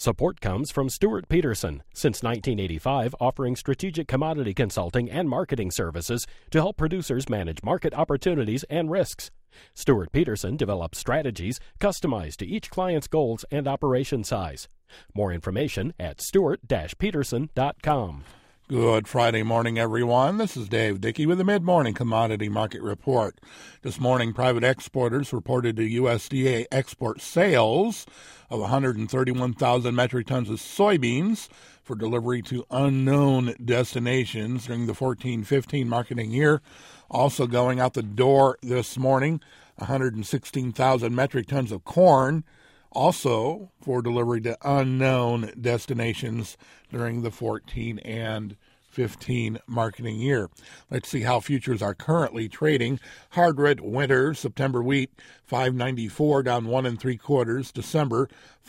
Support comes from Stuart Peterson, since 1985 offering strategic commodity consulting and marketing services to help producers manage market opportunities and risks. Stuart Peterson develops strategies customized to each client's goals and operation size. More information at stuart-peterson.com. Good Friday morning, everyone. This is Dave Dickey with the Mid-Morning Commodity Market Report. This morning, private exporters reported to USDA export sales of 131,000 metric tons of soybeans for delivery to unknown destinations during the 14-15 marketing year. Also going out the door this morning, 116,000 metric tons of corn, also for delivery to unknown destinations during the 14 and 15 marketing year. Let's see how futures are currently trading. Hard red winter September wheat $5.94 down 1 3/4. December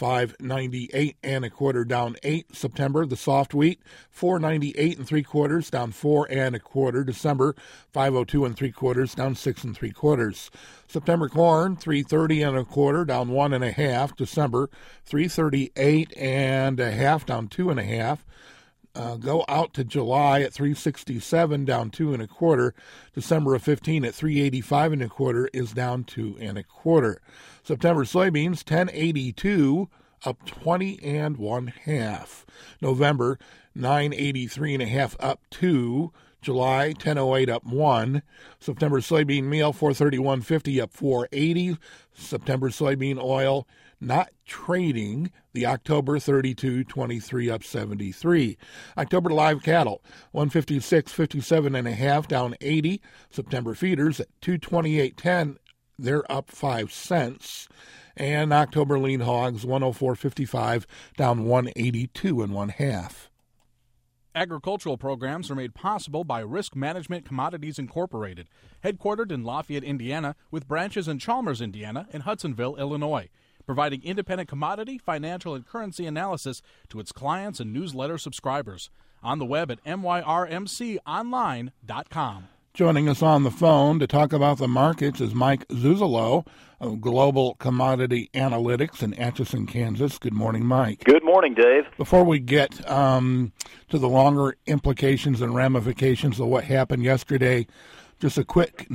$5.98 1/4 down 8. September the soft wheat $4.98 3/4 down 4 1/4. December $5.02 3/4 down 6 3/4. September corn $3.30 1/4 down 1 1/2. December $3.38 1/2 down 2 1/2. Go out to July at $3.67 down 2 1/4. December of 15 at $3.85 1/4 is down 2 1/4. September soybeans $10.82 up 20 1/2. November $9.83 1/2 up 2. July $10.08 up 1. September soybean meal $431.50 up 4.80. September soybean oil not trading. The October 32.23 up 73. October live cattle 156.57 1/2 down 80. September feeders at 228.10, they're up 5 cents. And October lean hogs 104.55 down 182 1/2. Agricultural programs are made possible by Risk Management Commodities Incorporated, headquartered in Lafayette, Indiana, with branches in Chalmers, Indiana, and Hudsonville, Illinois, providing independent commodity, financial, and currency analysis to its clients and newsletter subscribers. On the web at myrmconline.com. Joining us on the phone to talk about the markets is Mike Zuzolo of Global Commodity Analytics in Atchison, Kansas. Good morning, Mike. Good morning, Dave. Before we get to the longer implications and ramifications of what happened yesterday, just a quick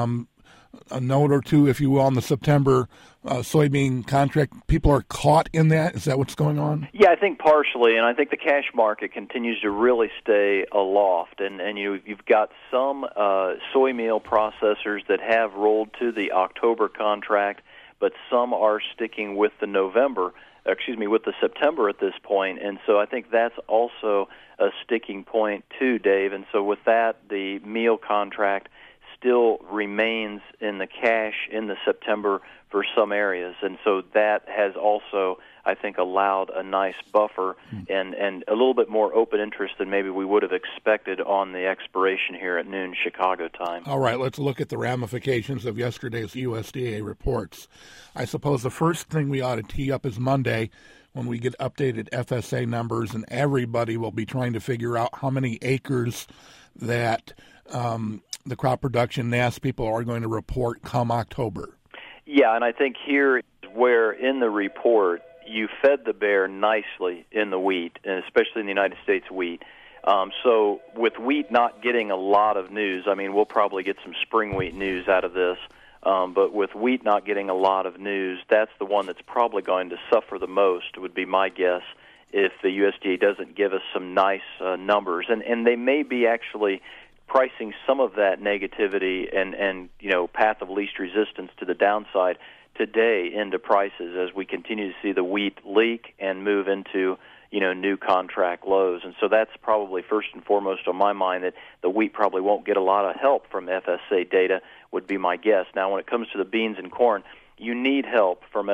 a note or two, if you will, on the September soybean contract. People are caught in that. Is that what's going on? Yeah, I think partially, and I think the cash market continues to really stay aloft. And you've got some soy meal processors that have rolled to the October contract, but some are sticking with the with the September at this point. And so I think that's also a sticking point too, Dave. And so with that, the meal contract still remains in the cash in the September for some areas, and so that has also, I think, allowed a nice buffer and a little bit more open interest than maybe we would have expected on the expiration here at noon Chicago time. All right, let's look at the ramifications of yesterday's USDA reports. I suppose the first thing we ought to tee up is Monday, when we get updated FSA numbers, and everybody will be trying to figure out how many acres that the crop production NASS people are going to report come October. Yeah, and I think here is where in the report you fed the bear nicely in the wheat, and especially in the United States wheat. So with wheat not getting a lot of news, I mean, we'll probably get some spring wheat news out of this, but with wheat not getting a lot of news, that's the one that's probably going to suffer the most, would be my guess, if the USDA doesn't give us some nice numbers. And they may be actually pricing some of that negativity and path of least resistance to the downside today into prices as we continue to see the wheat leak and move into new contract lows. And so that's probably first and foremost on my mind, that the wheat probably won't get a lot of help from FSA data, would be my guess. Now, when it comes to the beans and corn, you need help from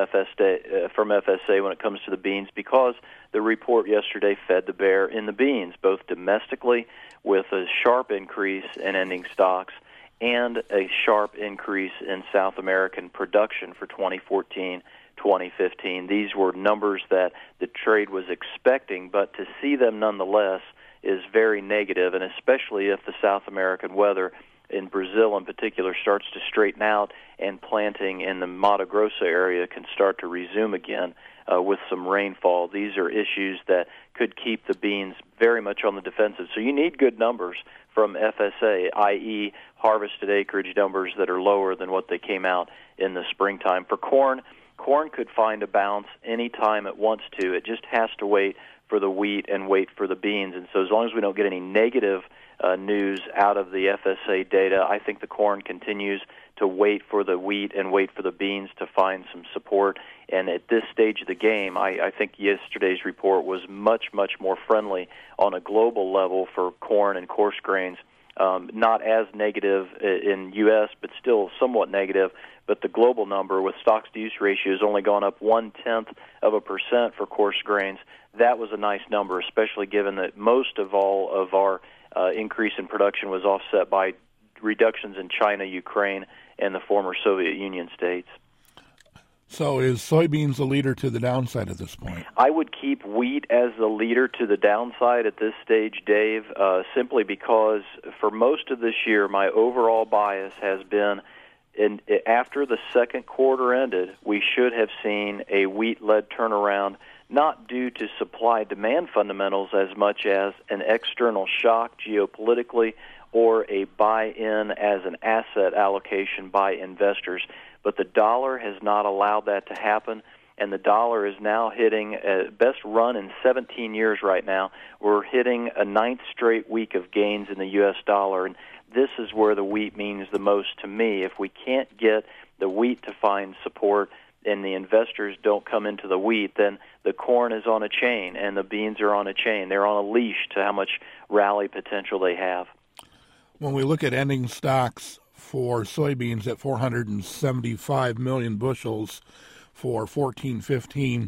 FSA when it comes to the beans, because the report yesterday fed the bear in the beans, both domestically with a sharp increase in ending stocks and a sharp increase in South American production for 2014-2015. These were numbers that the trade was expecting, but to see them nonetheless is very negative, and especially if the South American weather in Brazil in particular starts to straighten out and planting in the Mato Grosso area can start to resume again. with some rainfall. These are issues that could keep the beans very much on the defensive. So you need good numbers from FSA, i.e. harvested acreage numbers that are lower than what they came out in the springtime. For corn could find a bounce any time it wants to. It just has to wait for the wheat and wait for the beans. And so as long as we don't get any negative news out of the FSA data, I think the corn continues to wait for the wheat and wait for the beans to find some support. And at this stage of the game, I think yesterday's report was much, much more friendly on a global level for corn and coarse grains. Not as negative in U.S., but still somewhat negative. But the global number with stocks-to-use ratio has only gone up 0.1% for coarse grains. That was a nice number, especially given that most of all of our increase in production was offset by reductions in China, Ukraine, and the former Soviet Union states. So is soybeans the leader to the downside at this point? I would keep wheat as the leader to the downside at this stage, Dave, simply because for most of this year, my overall bias has been after the second quarter ended, we should have seen a wheat-led turnaround, not due to supply-demand fundamentals as much as an external shock geopolitically or a buy-in as an asset allocation by investors. But the dollar has not allowed that to happen, and the dollar is now hitting a best run in 17 years right now. We're hitting a ninth straight week of gains in the U.S. dollar, and this is where the wheat means the most to me. If we can't get the wheat to find support and the investors don't come into the wheat, then the corn is on a chain and the beans are on a chain. They're on a leash to how much rally potential they have. When we look at ending stocks for soybeans at 475 million bushels for 14-15,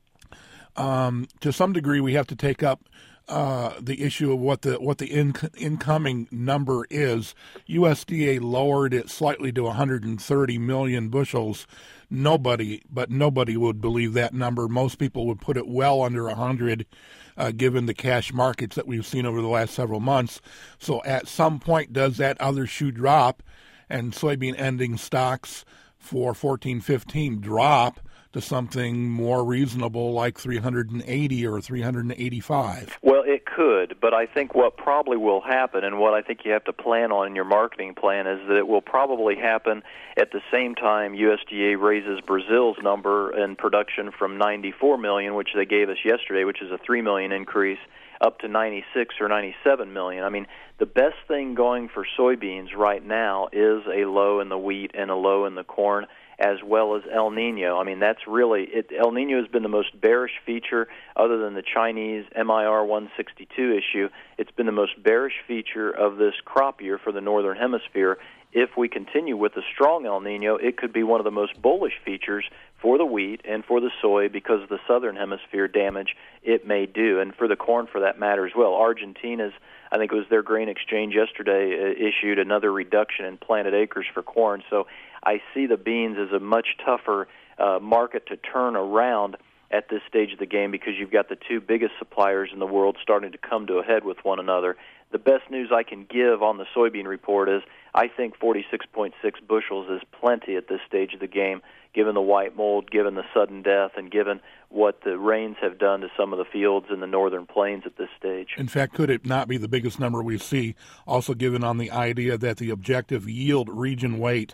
to some degree we have to take up the issue of what the incoming number is. USDA lowered it slightly to 130 million bushels. Nobody would believe that number. Most people would put it well under 100, given the cash markets that we've seen over the last several months. So at some point, does that other shoe drop and soybean ending stocks for 14-15 drop to something more reasonable like 380 or 385? Well, it could, but I think what probably will happen and what I think you have to plan on in your marketing plan is that it will probably happen at the same time USDA raises Brazil's number in production from 94 million, which they gave us yesterday, which is a 3 million increase, up to 96 or 97 million. I mean, the best thing going for soybeans right now is a low in the wheat and a low in the corn, as well as El Nino. I mean, that's really it. El Nino has been the most bearish feature other than the Chinese MIR 162 issue. It's been the most bearish feature of this crop year for the Northern Hemisphere. If we continue with the strong El Nino, it could be one of the most bullish features for the wheat and for the soy because of the Southern Hemisphere damage it may do, and for the corn for that matter as well. Argentina's, I think it was their grain exchange yesterday, issued another reduction in planted acres for corn. So I see the beans as a much tougher market to turn around at this stage of the game because you've got the two biggest suppliers in the world starting to come to a head with one another. The best news I can give on the soybean report is I think 46.6 bushels is plenty at this stage of the game, given the white mold, given the sudden death, and given what the rains have done to some of the fields in the northern plains at this stage. In fact, could it not be the biggest number we see, also given on the idea that the objective yield region weight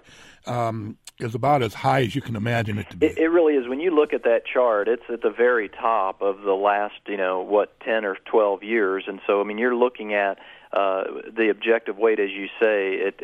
is about as high as you can imagine it to be? It really is. When you look at that chart, it's at the very top of the last, 10 or 12 years. And so, I mean, you're looking at the objective weight, as you say, at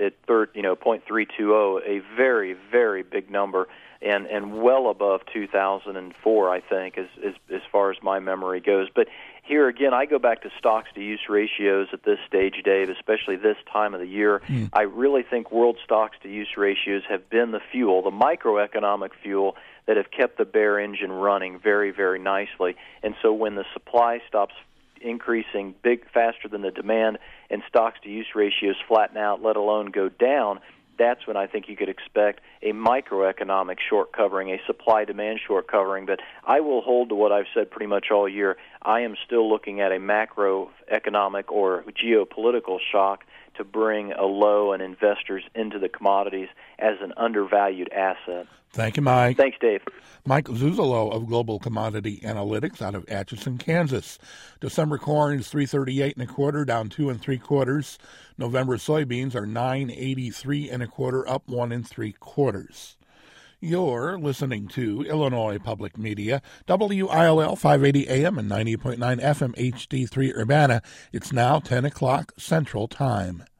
0.320, a very, very big number, and well above 2004, I think, as far as my memory goes. But here again, I go back to stocks-to-use ratios at this stage, Dave, especially this time of the year. I really think world stocks-to-use ratios have been the fuel, the microeconomic fuel, that have kept the bear engine running very, very nicely. And so when the supply stops increasing faster than the demand and stocks-to-use ratios flatten out, let alone go down, that's when I think you could expect a microeconomic short covering, a supply-demand short covering. But I will hold to what I've said pretty much all year. I am still looking at a macroeconomic or geopolitical shock to bring a low and investors into the commodities as an undervalued asset. Thank you, Mike. Thanks, Dave. Mike Zuzolo of Global Commodity Analytics out of Atchison, Kansas. December corn is $3.38 1/4, down 2 3/4. November soybeans are $9.83 1/4, up 1 3/4. You're listening to Illinois Public Media, WILL 580 AM and 90.9 FM HD3 Urbana. It's now 10 o'clock Central Time.